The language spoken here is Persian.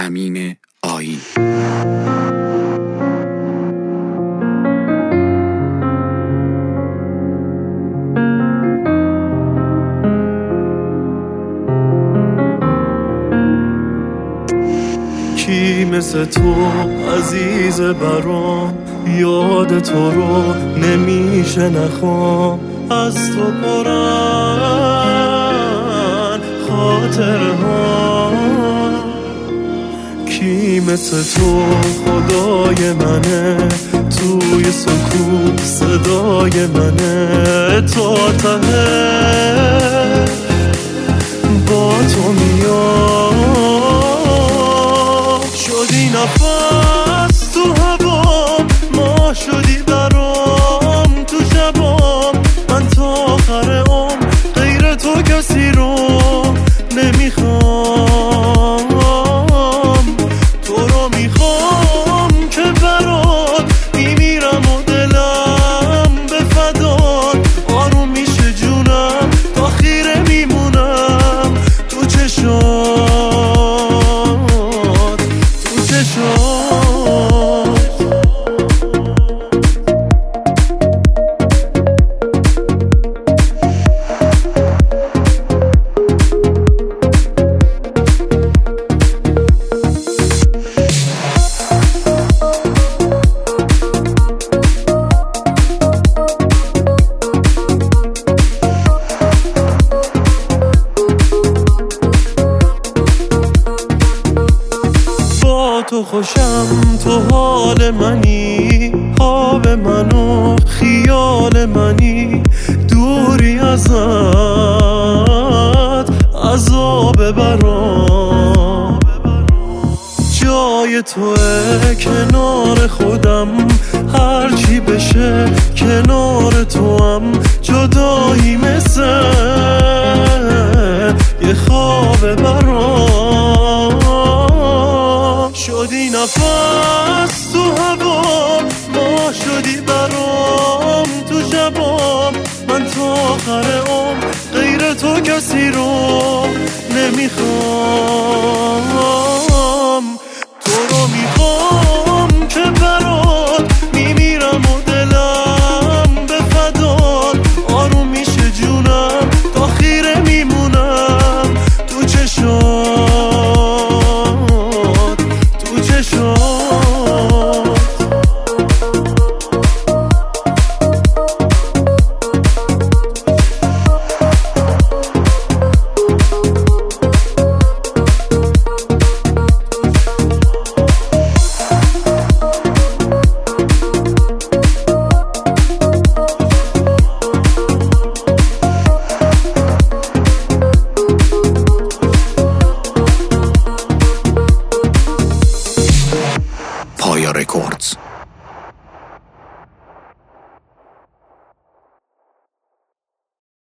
امین آیین. کی مثل تو عزیز برام، یاد تو رو نمیشه نخوام. از تو پرن خاطرها. کی مثل تو خدای منه، توی سکوت صدای منه. تا ته با تو میام. شدی نفس تو هوام، ما شدی برام تو شبام. من تا آخر عمر غیر تو کسی رو نمیخوام. تو رو میخوام که برات میمیرم و دلم به فدات. آروم میشه جونم تا خیره میمونم تو چشات، تو چشات. تو خوشم، تو حال منی، خواب منو خیال منی. دوری ازت عذاب برام. جای توه کنار خودم، هرچی بشه کنار تو هم. جدایی مثل یه خواب برام. شدی نفس تو هوام، ما شدی برام تو شبام. من تا آخر عمر غیر تو کسی رو نمیخوام. تو رو میخوام که برات میمیرم و دلم به فدات. آروم میشه جونم تا خیره میمونم تو چشات، تو چشات. پایا رکوردز.